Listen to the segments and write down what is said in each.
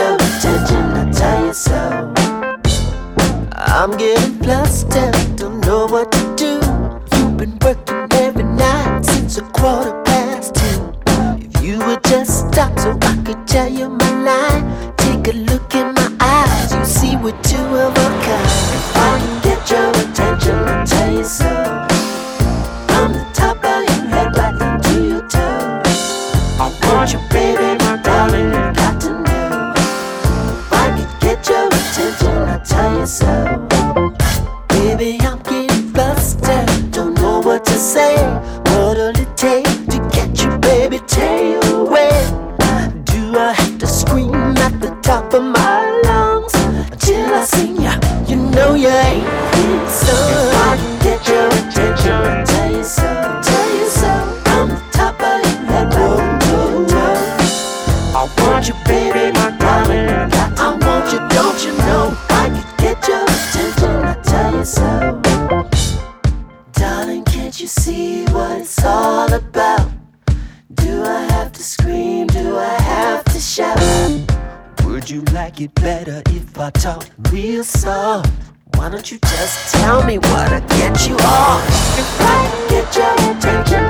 your attention, I tell you so. I'm getting flustered, don't know what to do. You've been working every night since 2:15. If you would just stop so I could tell you my line, take a look in my eyes, you see we're two of a kind. If I can get your attention, I tell you so. From the top of your head right down to your toes, I want you, baby, my darling, you got to know. If I can get your attention, I tell you so. Baby, I'm getting flustered, don't know what to say. What'll it take to get you, baby, take you away? Do I have to scream at the top of my lungs until I sing ya? You know you ain't been so. If I can get your attention, I tell you so, tell you so. From the top of your head right to your toes, I want you, baby, my darling, I want you, don't you know? If I can get your attention, I tell you so. Darling, can't you see what it's all about? Do I have to scream? Do I have to shout? Would you like it better if I talk real soft? Why don't you just tell me what'll get you off? If I can get your attention,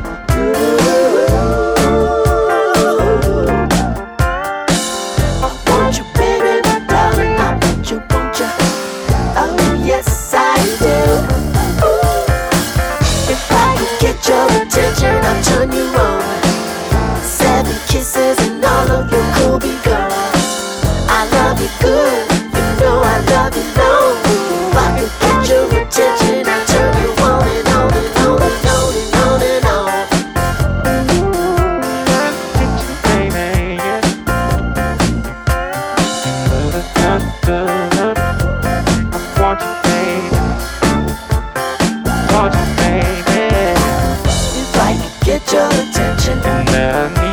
ooh, I want you, baby, my darling, I want you, won't you? Oh, yes, I do. Ooh. If I can get your attention, I'll turn you on. 7 kisses and all of your cool be gone. I love you good, you know I love you long. If I can get your attention, I'll turn you on and on and on and on and on and on. Baby, yeah. I want you, baby. Want you, baby. If I can get your attention, And I need